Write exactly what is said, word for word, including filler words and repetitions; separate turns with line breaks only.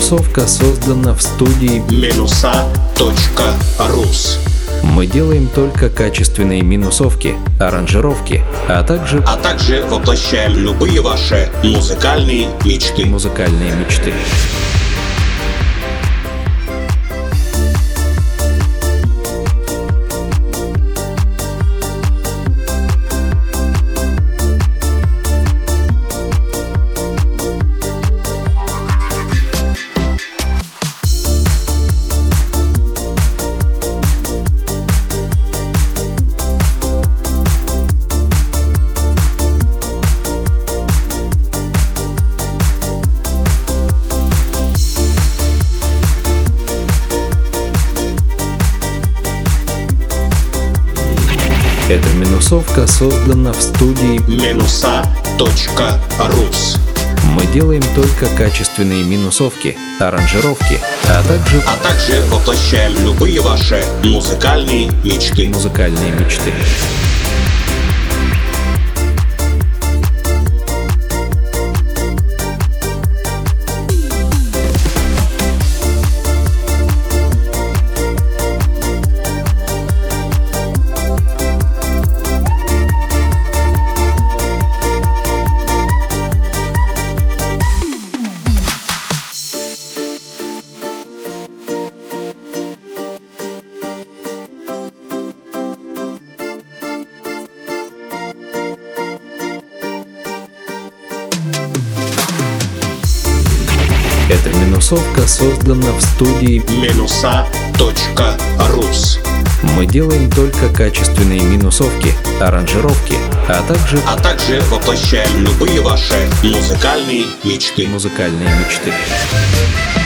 минусовка создана в студии
Минуса точка рус.
Мы делаем только качественные минусовки, аранжировки, а также
А также воплощаем любые ваши музыкальные мечты.
музыкальные мечты. Эта минусовка создана в студии
Минуса точка рус.
Мы делаем только качественные минусовки, аранжировки, а также
А также воплощаем любые ваши музыкальные мечты.
музыкальные мечты. Эта минусовка создана в студии
Минуса точка рус.
Мы делаем только качественные минусовки, аранжировки, а также
А также воплощаем любые ваши музыкальные мечты.
музыкальные мечты.